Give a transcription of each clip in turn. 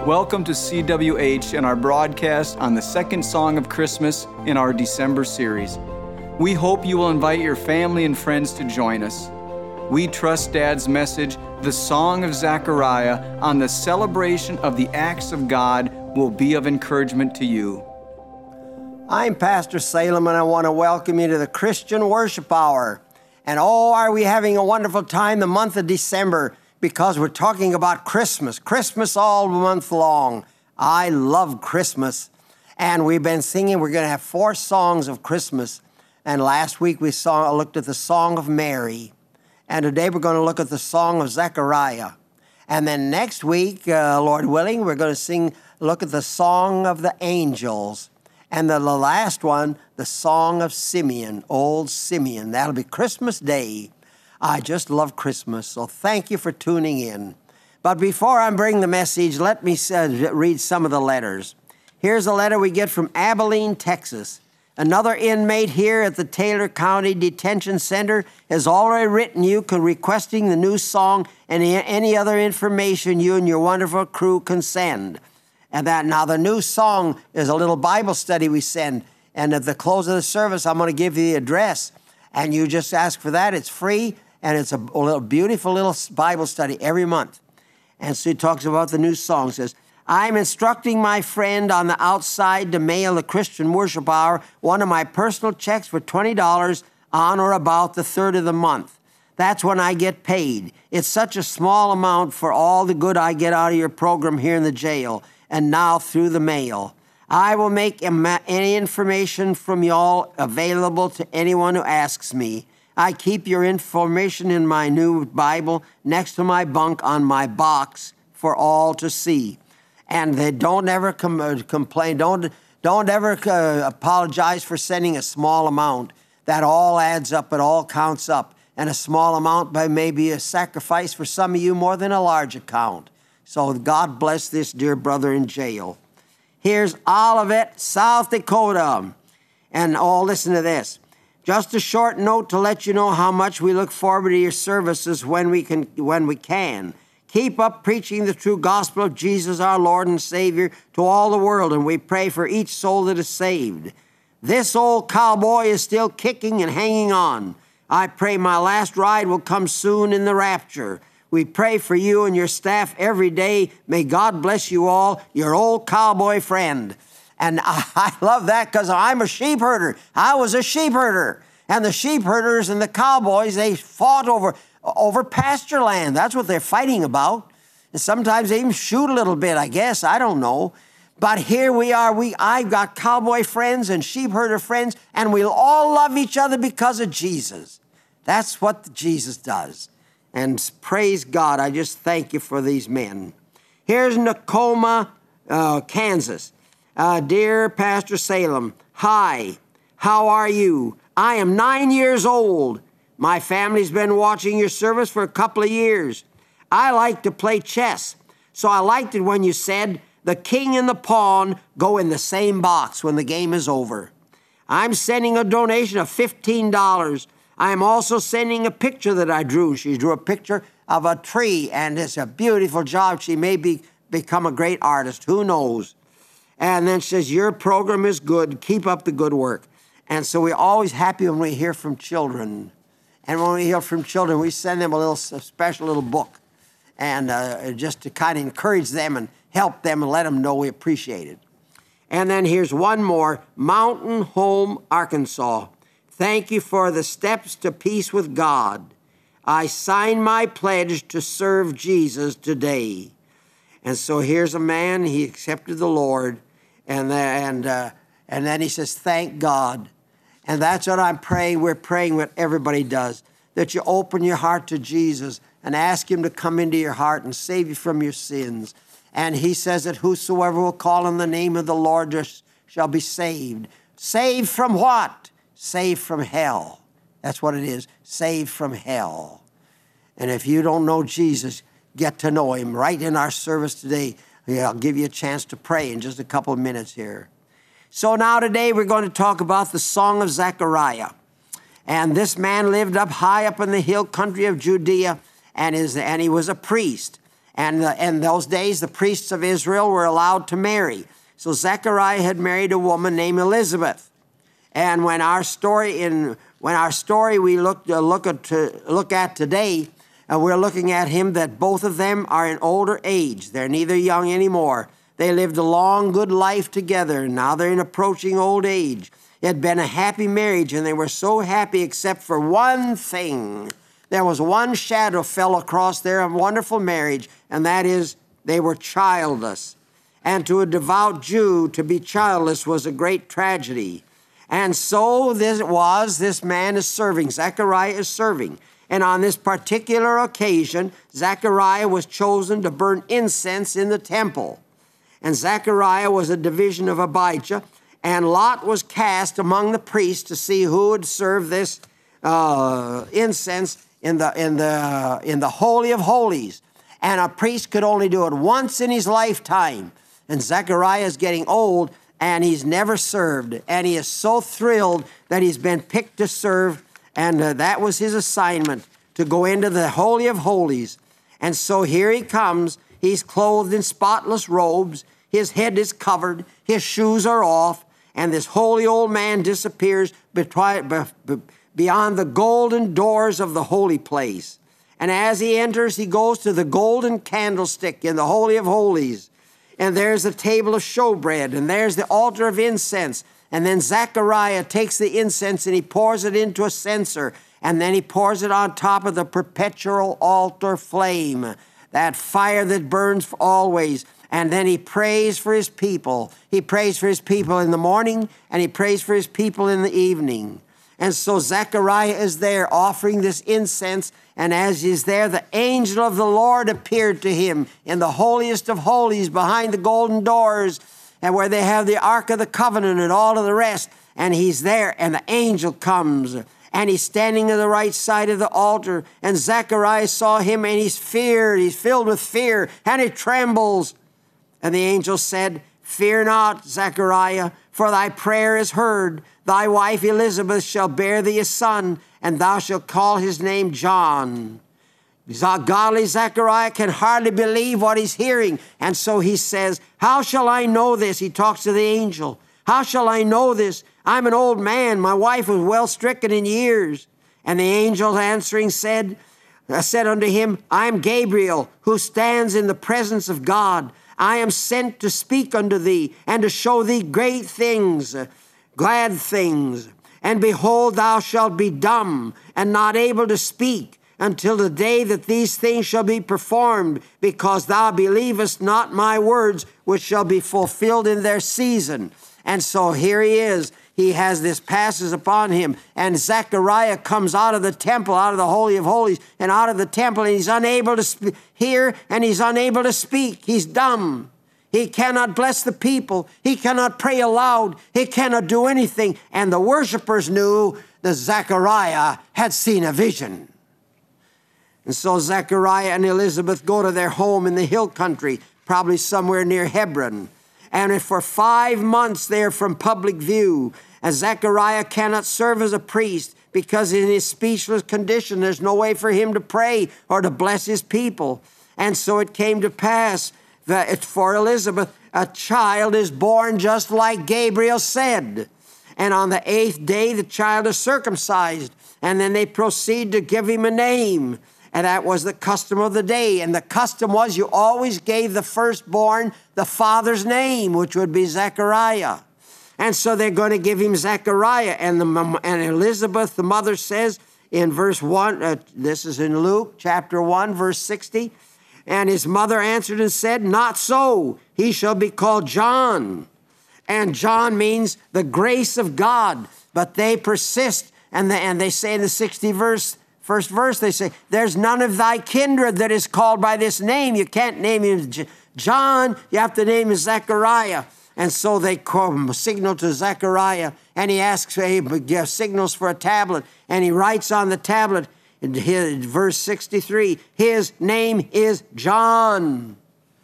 Welcome to CWH and our broadcast on the second song of Christmas in our December series. We hope you will invite your family and friends to join us. We trust Dad's message, the Song of Zechariah, on the celebration of the acts of God will be of encouragement to you. I'm Pastor Salem, and I want to welcome you to the Christian Worship Hour. And oh, are we having a wonderful time the month of December, because we're talking about Christmas. Christmas all month long. I love Christmas. And we've been singing, we're going to have 4 songs of Christmas. And last week we looked at the Song of Mary. And today we're going to look at the Song of Zechariah. And then next week, Lord willing, we're going to look at the Song of the Angels. And the last one, the Song of Simeon, old Simeon. That'll be Christmas Day. I just love Christmas, so thank you for tuning in. But before I bring the message, let me read some of the letters. Here's a letter we get from Abilene, Texas. Another inmate here at the Taylor County Detention Center has already written you requesting the new song and any other information you and your wonderful crew can send. And that now the new song is a little Bible study we send. And at the close of the service, I'm going to give you the address. And you just ask for that. It's free. And it's a little beautiful little Bible study every month. And so he talks about the new song. It says, I'm instructing my friend on the outside to mail the Christian Worship Hour one of my personal checks for $20 on or about the 3rd of the month. That's when I get paid. It's such a small amount for all the good I get out of your program here in the jail and now through the mail. I will make any information from y'all available to anyone who asks me. I keep your information in my new Bible next to my bunk on my box for all to see. And they don't ever complain. Don't ever apologize for sending a small amount. That all adds up. It all counts up. And a small amount may be a sacrifice for some of you more than a large account. So God bless this dear brother in jail. Here's Olivet, South Dakota. And listen to this. Just a short note to let you know how much we look forward to your services when we can. Keep up preaching the true gospel of Jesus, our Lord and Savior, to all the world, and we pray for each soul that is saved. This old cowboy is still kicking and hanging on. I pray my last ride will come soon in the rapture. We pray for you and your staff every day. May God bless you all, your old cowboy friend. And I love that because I'm a sheep herder. I was a sheep herder. And the sheep herders and the cowboys, they fought over pasture land. That's what they're fighting about. And sometimes they even shoot a little bit, I guess. I don't know. But here we are. I've got cowboy friends and sheep herder friends, and we'll all love each other because of Jesus. That's what Jesus does. And praise God. I just thank you for these men. Here's Tacoma, Kansas. Dear Pastor Salem, hi, how are you? I am 9 years old. My family's been watching your service for a couple of years. I like to play chess, so I liked it when you said the king and the pawn go in the same box when the game is over. I'm sending a donation of $15. I am also sending a picture that I drew. She drew a picture of a tree, and it's a beautiful job. She may become a great artist. Who knows? And then she says, your program is good. Keep up the good work. And so we're always happy when we hear from children. And when we hear from children, we send them a special little book. And just to kind of encourage them and help them and let them know we appreciate it. And then here's one more. Mountain Home, Arkansas. Thank you for the steps to peace with God. I sign my pledge to serve Jesus today. And so here's a man, he accepted the Lord, and then he says, thank God. And that's what I'm praying. We're praying what everybody does, that you open your heart to Jesus and ask him to come into your heart and save you from your sins. And he says that whosoever will call on the name of the Lord shall be saved. Saved from what? Saved from hell. That's what it is, saved from hell. And if you don't know Jesus, get to know him right in our service today. I'll give you a chance to pray in just a couple of minutes here. So now today we're going to talk about the Song of Zechariah. And this man lived high up in the hill country of Judea, and he was a priest. And in those days, the priests of Israel were allowed to marry. So Zechariah had married a woman named Elizabeth. And when our story we look at today, we're looking at him that both of them are in older age. They're neither young anymore. They lived a long, good life together, and now they're in approaching old age. It had been a happy marriage, and they were so happy except for one thing. There was one shadow fell across their wonderful marriage, and that is they were childless. And to a devout Jew, to be childless was a great tragedy. And so this man is serving. Zechariah is serving. And on this particular occasion, Zechariah was chosen to burn incense in the temple. And Zechariah was a division of Abijah, and lot was cast among the priests to see who would serve this incense in the Holy of Holies. And a priest could only do it once in his lifetime. And Zechariah is getting old, and he's never served. And he is so thrilled that he's been picked to serve, and that was his assignment, to go into the Holy of Holies. And so here he comes. He's clothed in spotless robes. His head is covered. His shoes are off. And this holy old man disappears beyond the golden doors of the holy place. And as he enters, he goes to the golden candlestick in the Holy of Holies. And there's a table of showbread, and there's the altar of incense. And then Zechariah takes the incense and he pours it into a censer, and then he pours it on top of the perpetual altar flame, that fire that burns always. And then he prays for his people. He prays for his people in the morning, and he prays for his people in the evening. And so Zechariah is there offering this incense, and as he's there, the angel of the Lord appeared to him in the holiest of holies behind the golden doors, and where they have the Ark of the Covenant and all of the rest. And he's there, and the angel comes, and he's standing on the right side of the altar. And Zechariah saw him, and he's feared. He's filled with fear, and he trembles. And the angel said, "Fear not, Zechariah, for thy prayer is heard. Thy wife Elizabeth shall bear thee a son, and thou shalt call his name John." Godly Zechariah can hardly believe what he's hearing. And so he says, "How shall I know this?" He talks to the angel. "How shall I know this? I'm an old man. My wife was well stricken in years." And the angel answering said unto him, "I am Gabriel, who stands in the presence of God. I am sent to speak unto thee, and to show thee great things, glad things. And behold, thou shalt be dumb, and not able to speak, until the day that these things shall be performed, because thou believest not my words, which shall be fulfilled in their season." And so here he is. He has this passes upon him, and Zechariah comes out of the temple, out of the Holy of Holies, and out of the temple, and he's unable to hear, and he's unable to speak. He's dumb. He cannot bless the people. He cannot pray aloud. He cannot do anything. And the worshipers knew that Zechariah had seen a vision. And so Zechariah and Elizabeth go to their home in the hill country, probably somewhere near Hebron. And for 5 months they're from public view. And Zechariah cannot serve as a priest because in his speechless condition, there's no way for him to pray or to bless his people. And so it came to pass that for Elizabeth, a child is born just like Gabriel said. And on the 8th day, the child is circumcised. And then they proceed to give him a name. And that was the custom of the day. And the custom was you always gave the firstborn the father's name, which would be Zechariah. And so they're going to give him Zechariah. And Elizabeth, the mother, says in verse 1, this is in Luke chapter 1, verse 60, "And his mother answered and said, Not so, he shall be called John." And John means the grace of God. But they persist, and they say in the 1st verse, they say, "There's none of thy kindred that is called by this name." You can't name him John, you have to name him Zechariah. And so they signal to Zechariah, and he asks, he signals for a tablet, and he writes on the tablet, in verse 63, his name is John.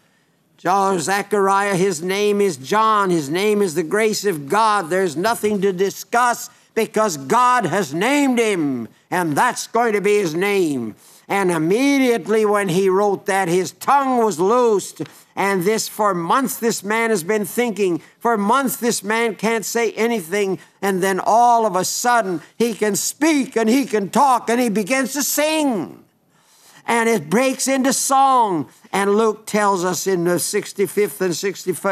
Zechariah, his name is John. His name is the grace of God. There's nothing to discuss because God has named him, and that's going to be his name. And immediately when he wrote that, his tongue was loosed. And for months this man has been thinking. For months this man can't say anything. And then all of a sudden he can speak and he can talk and he begins to sing. And it breaks into song. And Luke tells us in the 65th and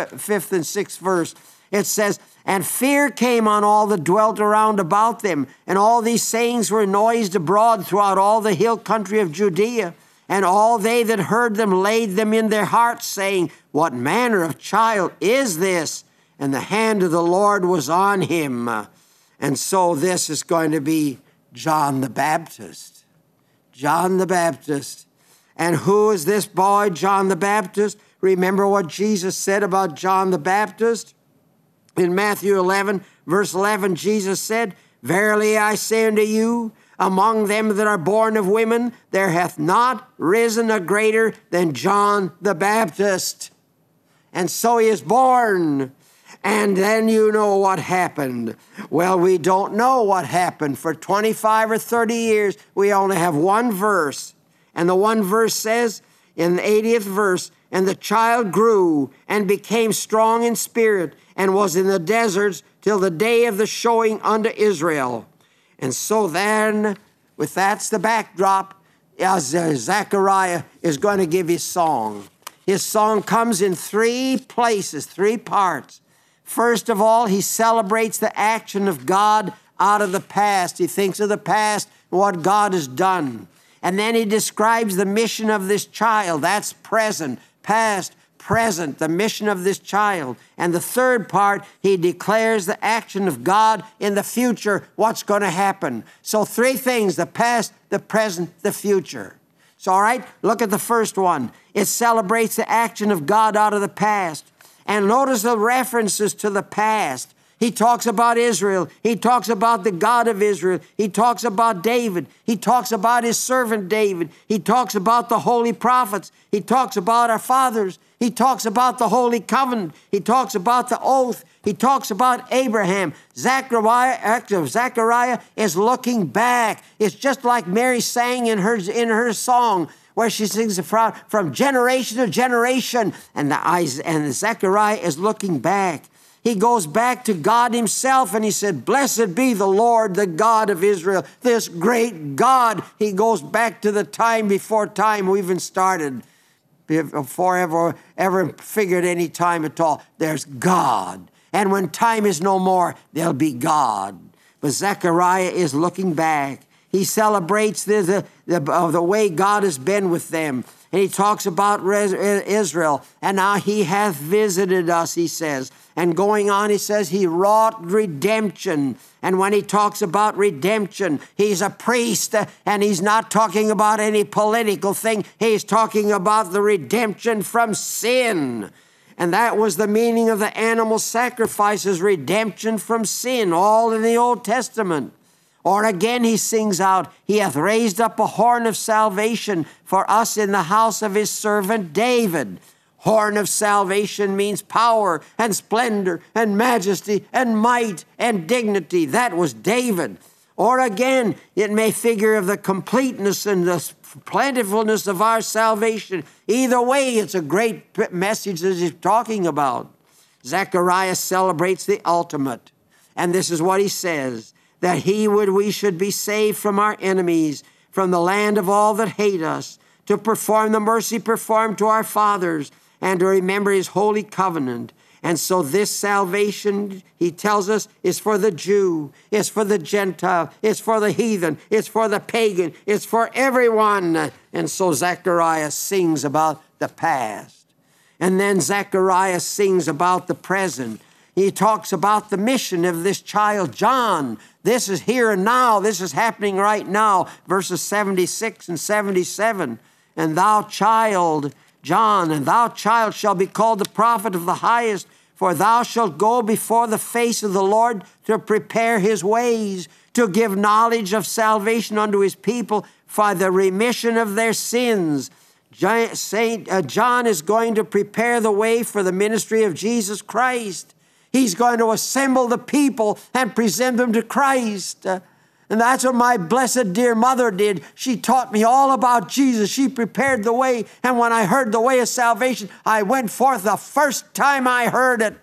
6th verse, it says, and fear came on all that dwelt around about them. And all these sayings were noised abroad throughout all the hill country of Judea. And all they that heard them laid them in their hearts, saying, what manner of child is this? And the hand of the Lord was on him. And so this is going to be John the Baptist. John the Baptist. And who is this boy, John the Baptist? Remember what Jesus said about John the Baptist? In Matthew 11, verse 11, Jesus said, verily I say unto you, among them that are born of women, there hath not risen a greater than John the Baptist. And so he is born. And then you know what happened. Well, we don't know what happened. For 25 or 30 years, we only have one verse. And the one verse says, in the 80th verse, and the child grew and became strong in spirit and was in the deserts till the day of the showing unto Israel. And so then, that's the backdrop, as Zechariah is going to give his song. His song comes in 3 places, 3 parts. First of all, he celebrates the action of God out of the past. He thinks of the past and what God has done. And then he describes the mission of this child. That's present, past, present, the mission of this child. And the third part, he declares the action of God in the future, what's going to happen. So 3 things, the past, the present, the future. So, all right, look at the first one. It celebrates the action of God out of the past. And notice the references to the past. He talks about Israel. He talks about the God of Israel. He talks about David. He talks about his servant David. He talks about the holy prophets. He talks about our fathers. He talks about the holy covenant. He talks about the oath. He talks about Abraham. Zechariah is looking back. It's just like Mary sang in her song, where she sings from generation to generation. And Zechariah is looking back. He goes back to God himself and he said, blessed be the Lord, the God of Israel, this great God. He goes back to the time before time even started, before ever figured any time at all. There's God. And when time is no more, there'll be God. But Zechariah is looking back. He celebrates the way God has been with them. And he talks about Israel. And now he hath visited us, he says. And going on, he says he wrought redemption. And when he talks about redemption, he's a priest. And he's not talking about any political thing. He's talking about the redemption from sin. And that was the meaning of the animal sacrifices, redemption from sin, all in the Old Testament. Or again he sings out, he hath raised up a horn of salvation for us in the house of his servant David. Horn of salvation means power and splendor and majesty and might and dignity. That was David. Or again, it may figure of the completeness and the plentifulness of our salvation. Either way, it's a great message that he's talking about. Zechariah celebrates the ultimate. And this is what he says, that we should be saved from our enemies, from the land of all that hate us, to perform the mercy performed to our fathers, and to remember his holy covenant. And so this salvation, he tells us, is for the Jew, it's for the Gentile, it's for the heathen, it's for the pagan, it's for everyone. And so Zechariah sings about the past. And then Zechariah sings about the present. He talks about the mission of this child, John. This is here and now. This is happening right now. Verses 76 and 77. And thou child, John, and thou child shall be called the prophet of the highest, for thou shalt go before the face of the Lord to prepare his ways, to give knowledge of salvation unto his people for the remission of their sins. Saint John is going to prepare the way for the ministry of Jesus Christ. He's going to assemble the people and present them to Christ. And that's what my blessed dear mother did. She taught me all about Jesus. She prepared the way. And when I heard the way of salvation, I went forth the first time I heard it.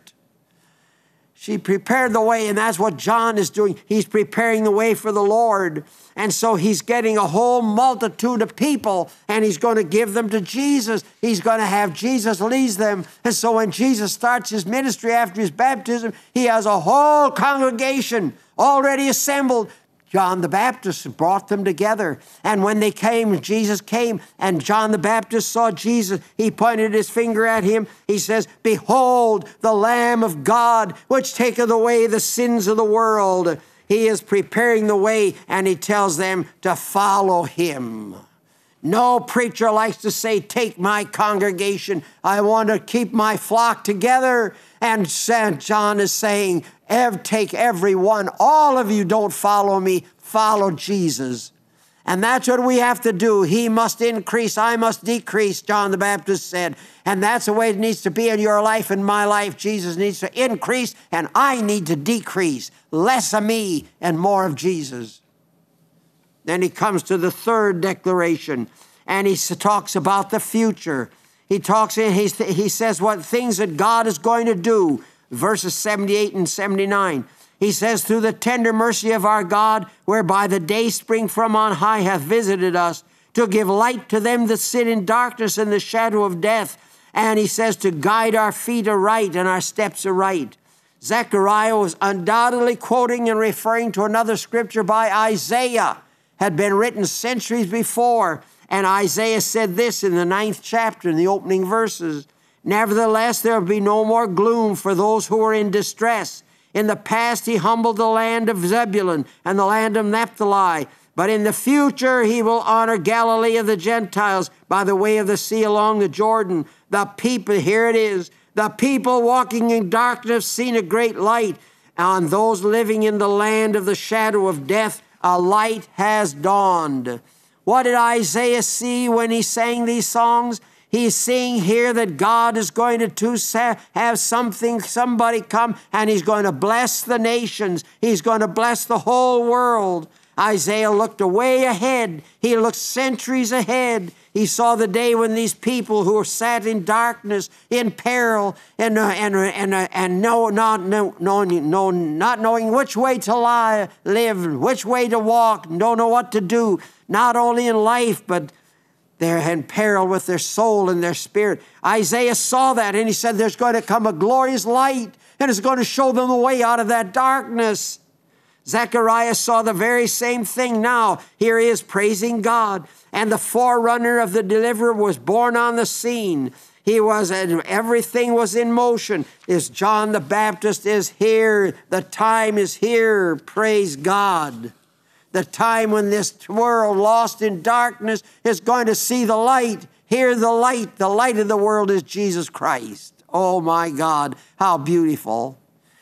She prepared the way, and that's what John is doing. He's preparing the way for the Lord. And so he's getting a whole multitude of people, and he's going to give them to Jesus. He's going to have Jesus lead them. And so when Jesus starts his ministry after his baptism, he has a whole congregation already assembled. John the Baptist brought them together. And when they came, Jesus came, and John the Baptist saw Jesus. He pointed his finger at him. He says, "Behold, the Lamb of God, which taketh away the sins of the world." He is preparing the way, and he tells them to follow him. No preacher likes to say, "Take my congregation. I want to keep my flock together." And John is saying, take everyone. All of you don't follow me. Follow Jesus. And that's what we have to do. He must increase. I must decrease, John the Baptist said. And that's the way it needs to be in your life and my life. Jesus needs to increase, and I need to decrease. Less of me and more of Jesus. Then he comes to the third declaration, and he talks about the future. He says what things that God is going to do. Verses 78 and 79. He says, "Through the tender mercy of our God, whereby the day spring from on high hath visited us, to give light to them that sit in darkness and the shadow of death." And he says, to guide our feet aright and our steps aright. Zechariah was undoubtedly quoting and referring to another scripture by Isaiah, had been written centuries before. And Isaiah said this in the 9th chapter, in the opening verses, "Nevertheless, there will be no more gloom for those who are in distress. In the past, he humbled the land of Zebulun and the land of Naphtali. But in the future, he will honor Galilee of the Gentiles by the way of the sea along the Jordan. The people," here it is, "the people walking in darkness seen a great light. On those living in the land of the shadow of death, a light has dawned." What did Isaiah see when he sang these songs? He's seeing here that God is going to have somebody come, and he's going to bless the nations. He's going to bless the whole world. Isaiah looked way ahead. He looked centuries ahead. He saw the day when these people who were sat in darkness, in peril, not knowing which way to live, which way to walk, don't know what to do, not only in life, but they're in peril with their soul and their spirit. Isaiah saw that, and he said, there's going to come a glorious light, and it's going to show them the way out of that darkness. Zechariah saw the very same thing now. Here he is praising God. And the forerunner of the deliverer was born on the scene. And everything was in motion. As John the Baptist is here, the time is here. Praise God. The time when this world lost in darkness is going to see the light. Hear the light. The light of the world is Jesus Christ. Oh my God, how beautiful.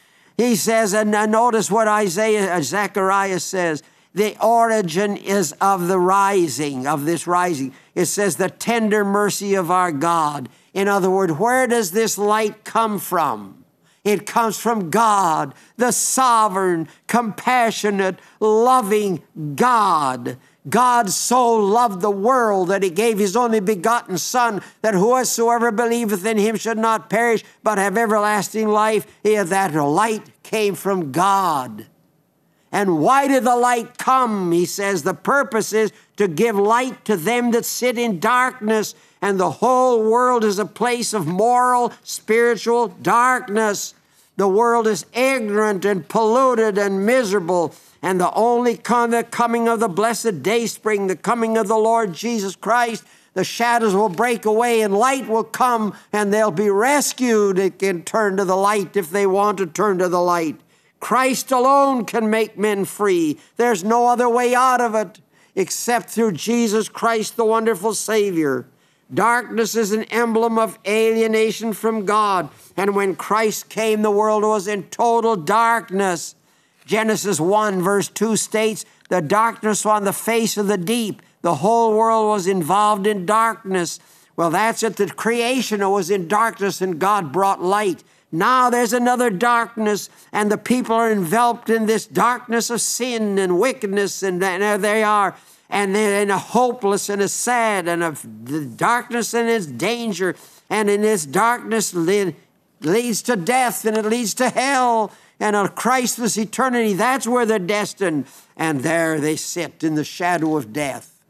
He says, and notice what Zechariah says, the origin is of the rising, of this rising. It says the tender mercy of our God. In other words, where does this light come from? It comes from God, the sovereign, compassionate, loving God. God so loved the world that he gave his only begotten Son, that whosoever believeth in him should not perish, but have everlasting life. That light came from God. And why did the light come? He says the purpose is to give light to them that sit in darkness, and the whole world is a place of moral, spiritual darkness. The world is ignorant and polluted and miserable. And the only the coming of the blessed day spring, the coming of the Lord Jesus Christ, the shadows will break away and light will come, and they'll be rescued. They can turn to the light if they want to turn to the light. Christ alone can make men free. There's no other way out of it except through Jesus Christ, the wonderful Savior. Darkness is an emblem of alienation from God. And when Christ came, the world was in total darkness. Genesis 1 verse 2 states, the darkness on the face of the deep. The whole world was involved in darkness. Well, that's it. The creation was in darkness, and God brought light. Now there's another darkness, and the people are enveloped in this darkness of sin and wickedness, and there they are. And they're in a hopeless and a sad and the darkness and its danger. And in this darkness leads to death, and it leads to hell and a Christless eternity. That's where they're destined. And there they sit in the shadow of death.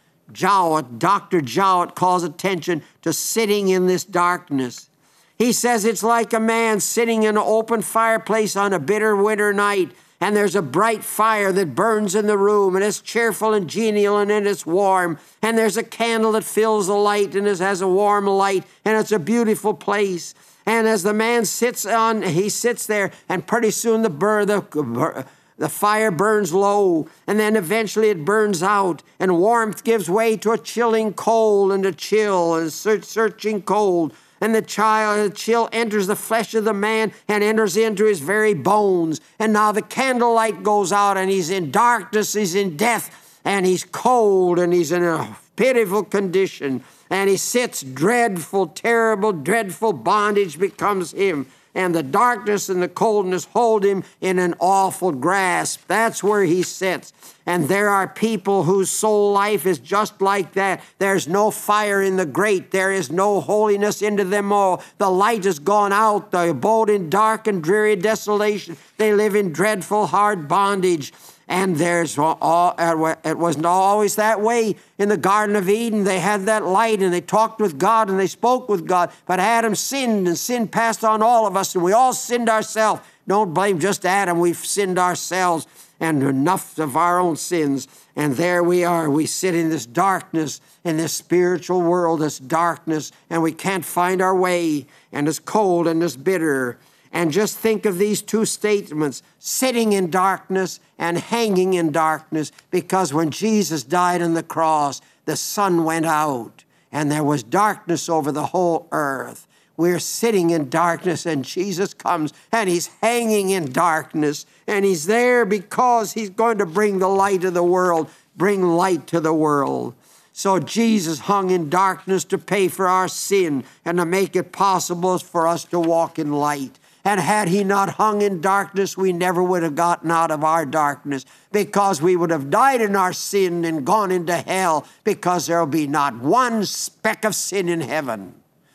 Dr. Jowett calls attention to sitting in this darkness. He says it's like a man sitting in an open fireplace on a bitter winter night, and there's a bright fire that burns in the room, and it's cheerful and genial, and it's warm, and there's a candle that fills the light, and it has a warm light, and it's a beautiful place. And as the man sits there, and pretty soon the fire burns low, and then eventually it burns out, and warmth gives way to a chilling cold, and a chill, and searching cold. And the chill enters the flesh of the man and enters into his very bones. And now the candlelight goes out, and he's in darkness, he's in death, and he's cold, and he's in a pitiful condition. And he sits, dreadful, terrible, dreadful bondage becomes him. And the darkness and the coldness hold him in an awful grasp. That's where he sits. And there are people whose soul life is just like that. There's no fire in the grate. There is no holiness into them all. The light has gone out. They abode in dark and dreary desolation. They live in dreadful, hard bondage. And it wasn't always that way in the Garden of Eden. They had that light, and they talked with God, and they spoke with God. But Adam sinned, and sin passed on all of us, and we all sinned ourselves. Don't blame just Adam. We've sinned ourselves, and enough of our own sins. And there we are. We sit in this darkness, in this spiritual world, this darkness, and we can't find our way, and it's cold and it's bitter. And just think of these two statements, sitting in darkness and hanging in darkness, because when Jesus died on the cross, the sun went out and there was darkness over the whole earth. We're sitting in darkness, and Jesus comes and he's hanging in darkness, and he's there because he's going to bring the light of the world, bring light to the world. So Jesus hung in darkness to pay for our sin and to make it possible for us to walk in light. And had he not hung in darkness, we never would have gotten out of our darkness, because we would have died in our sin and gone into hell, because there will be not one speck of sin in heaven.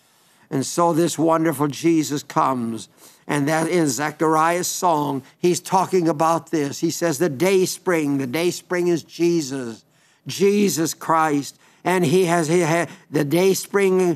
And so this wonderful Jesus comes, and that in Zechariah's song, he's talking about this. He says the day spring is Jesus, Jesus Christ. And he had the day spring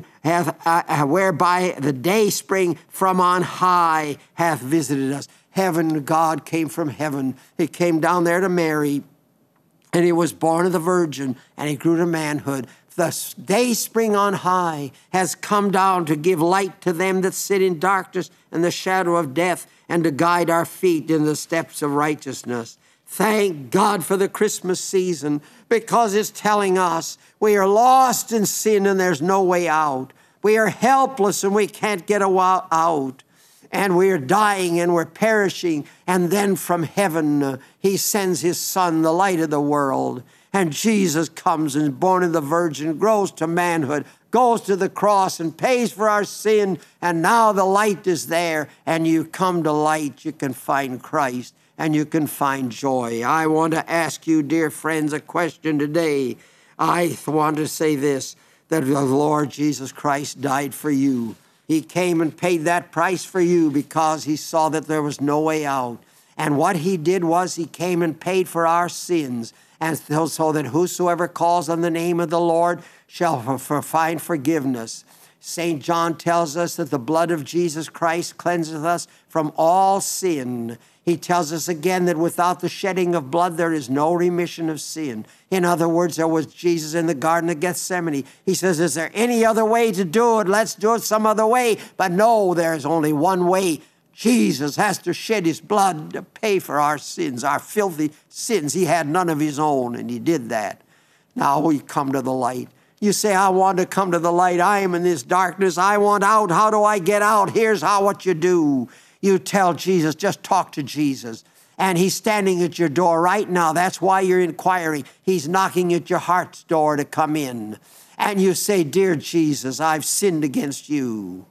whereby the day spring from on high hath visited us. Heaven, God came from heaven. He came down there to Mary, and he was born of the Virgin, and he grew to manhood. The day spring on high has come down to give light to them that sit in darkness and the shadow of death, and to guide our feet in the steps of righteousness. Thank God for the Christmas season, because it's telling us we are lost in sin and there's no way out. We are helpless and we can't get out. And we are dying and we're perishing. And then from heaven, he sends his Son, the light of the world. And Jesus comes and is born of the Virgin, grows to manhood, goes to the cross and pays for our sin. And now the light is there, and you come to light. You can find Christ, and you can find joy. I want to ask you, dear friends, a question today. I want to say this, that the Lord Jesus Christ died for you. He came and paid that price for you because he saw that there was no way out. And what he did was he came and paid for our sins, and so that whosoever calls on the name of the Lord shall find forgiveness. St. John tells us that the blood of Jesus Christ cleanses us from all sin. He tells us again that without the shedding of blood, there is no remission of sin. In other words, there was Jesus in the Garden of Gethsemane. He says, is there any other way to do it? Let's do it some other way. But no, there's only one way. Jesus has to shed his blood to pay for our sins, our filthy sins. He had none of his own, and he did that. Now we come to the light. You say, I want to come to the light. I am in this darkness. I want out. How do I get out? Here's what you do. You tell Jesus, just talk to Jesus. And he's standing at your door right now. That's why you're inquiring. He's knocking at your heart's door to come in. And you say, dear Jesus, I've sinned against you.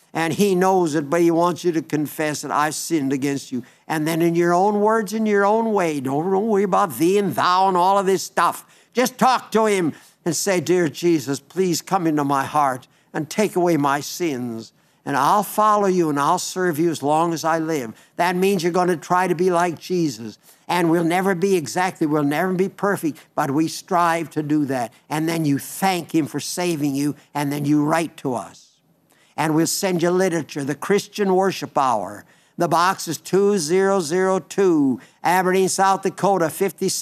And He knows it, but He wants you to confess that I've sinned against you. And then in your own words, in your own way, don't worry about thee and thou and all of this stuff. Just talk to Him and say, dear Jesus, please come into my heart and take away my sins. And I'll follow you and I'll serve you as long as I live. That means you're going to try to be like Jesus. And we'll never be perfect, but we strive to do that. And then you thank Him for saving you, and then you write to us. And we'll send you literature, the Christian Worship Hour. The box is 2002, Aberdeen, South Dakota,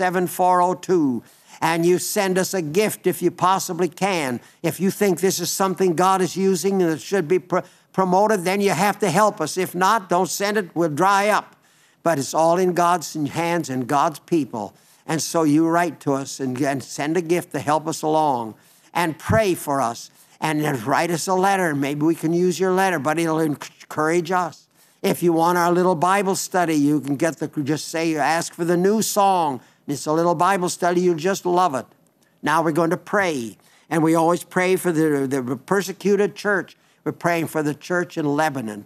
57402. And you send us a gift if you possibly can. If you think this is something God is using and it should be promoted, then you have to help us. If not, don't send it. We'll dry up. But it's all in God's hands and God's people. And so you write to us and send a gift to help us along. And pray for us. And then write us a letter. Maybe we can use your letter, but it'll encourage us. If you want our little Bible study, you can ask for the new song. It's a little Bible study. You'll just love it. Now we're going to pray. And we always pray for the persecuted church. We're praying for the church in Lebanon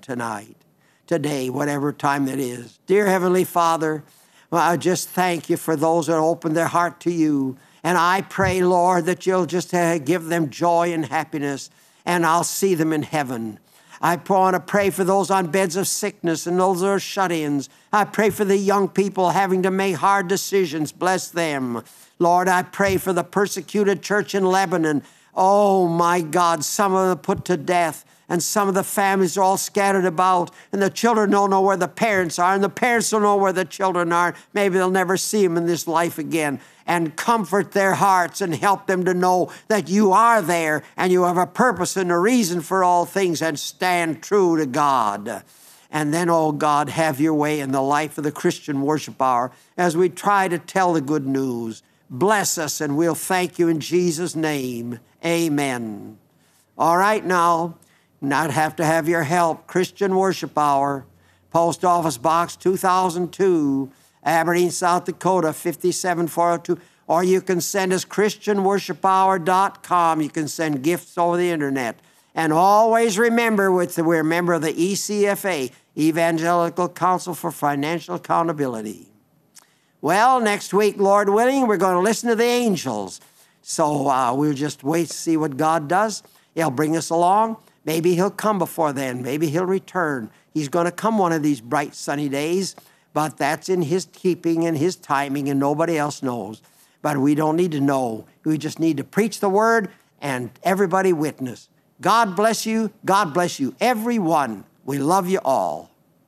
today, whatever time that is. Dear Heavenly Father, I just thank you for those that open their heart to you. And I pray, Lord, that you'll just give them joy and happiness, and I'll see them in heaven. I want to pray for those on beds of sickness and those that are shut-ins. I pray for the young people having to make hard decisions. Bless them. Lord, I pray for the persecuted church in Lebanon. Oh, my God, some of them put to death, and some of the families are all scattered about, and the children don't know where the parents are, and the parents don't know where the children are. Maybe they'll never see them in this life again. And comfort their hearts and help them to know that you are there and you have a purpose and a reason for all things, and stand true to God. And then, oh God, have your way in the life of the Christian Worship Hour as we try to tell the good news. Bless us, and we'll thank you in Jesus' name. Amen. All right, now, not have to have your help. Christian Worship Hour, Post Office Box 2002, Aberdeen, South Dakota, 57402. Or you can send us ChristianWorshipHour.com. You can send gifts over the internet. And always remember, we're a member of the ECFA, Evangelical Council for Financial Accountability. Well, next week, Lord willing, we're going to listen to the angels. So we'll just wait to see what God does. He'll bring us along. Maybe He'll come before then. Maybe He'll return. He's going to come one of these bright, sunny days. But that's in His keeping and His timing, and nobody else knows. But we don't need to know. We just need to preach the word and everybody witness. God bless you. God bless you, everyone. We love you all.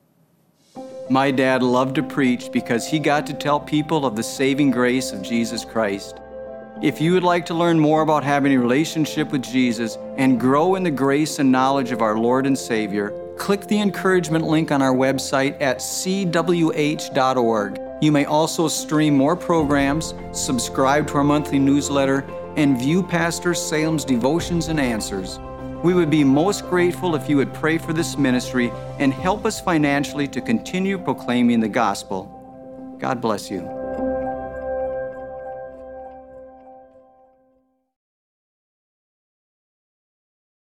My dad loved to preach because he got to tell people of the saving grace of Jesus Christ. If you would like to learn more about having a relationship with Jesus and grow in the grace and knowledge of our Lord and Savior, click the encouragement link on our website at cwh.org. You may also stream more programs, subscribe to our monthly newsletter, and view Pastor Salem's devotions and answers. We would be most grateful if you would pray for this ministry and help us financially to continue proclaiming the gospel. God bless you.